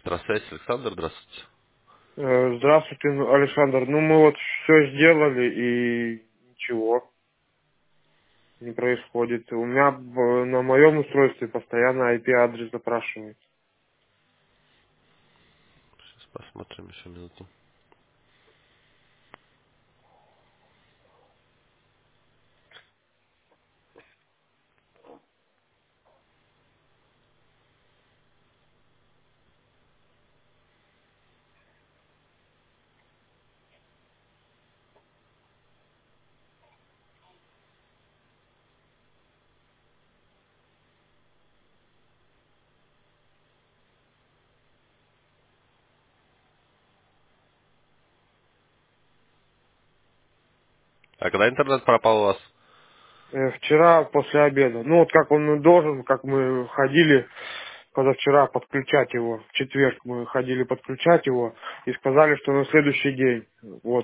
Здравствуйте, Александр, здравствуйте. Здравствуйте, Александр. Ну, мы вот все сделали, и ничего не происходит. У меня на моем устройстве постоянно IP-адрес запрашивает. Сейчас посмотрим еще минуту. А когда интернет пропал у вас? Вчера после обеда. Ну, вот как он должен, как мы ходили позавчера подключать его. В четверг мы ходили подключать его и сказали, что на следующий день, вот,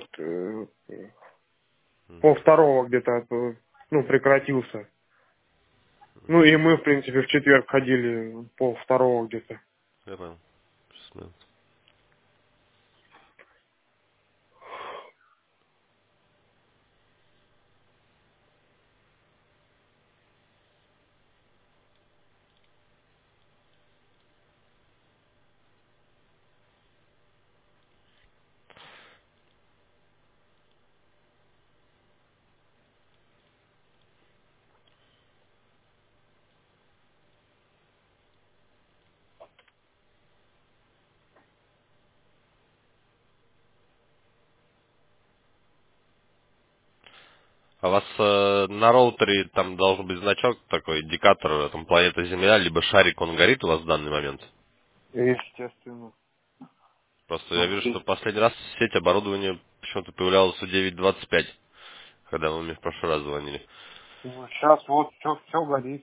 пол второго где-то, ну, прекратился. Ну, и мы, в принципе, в четверг ходили пол второго где-то. Я понял. Сейчас, минуту. А у вас на роутере там должен быть значок такой, индикатор, там планета Земля, либо шарик, он горит у вас в данный момент? Естественно. Просто я вижу, что в последний раз сеть оборудования почему-то появлялась у 9.25, когда вы мне в прошлый раз звонили. Ну, сейчас вот все горит.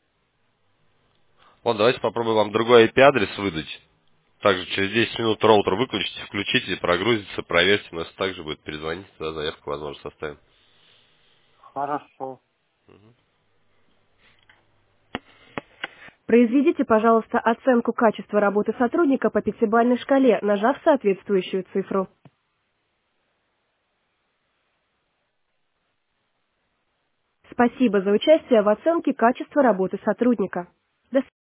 Вот, давайте попробуем вам другой IP-адрес выдать. Также через 10 минут роутер выключите, включите, прогрузится, проверьте, но если также будет перезвонить, тогда заявку, возможно, составим. Хорошо. Произведите, пожалуйста, оценку качества работы сотрудника по пятибалльной шкале, нажав соответствующую цифру. Спасибо за участие в оценке качества работы сотрудника. До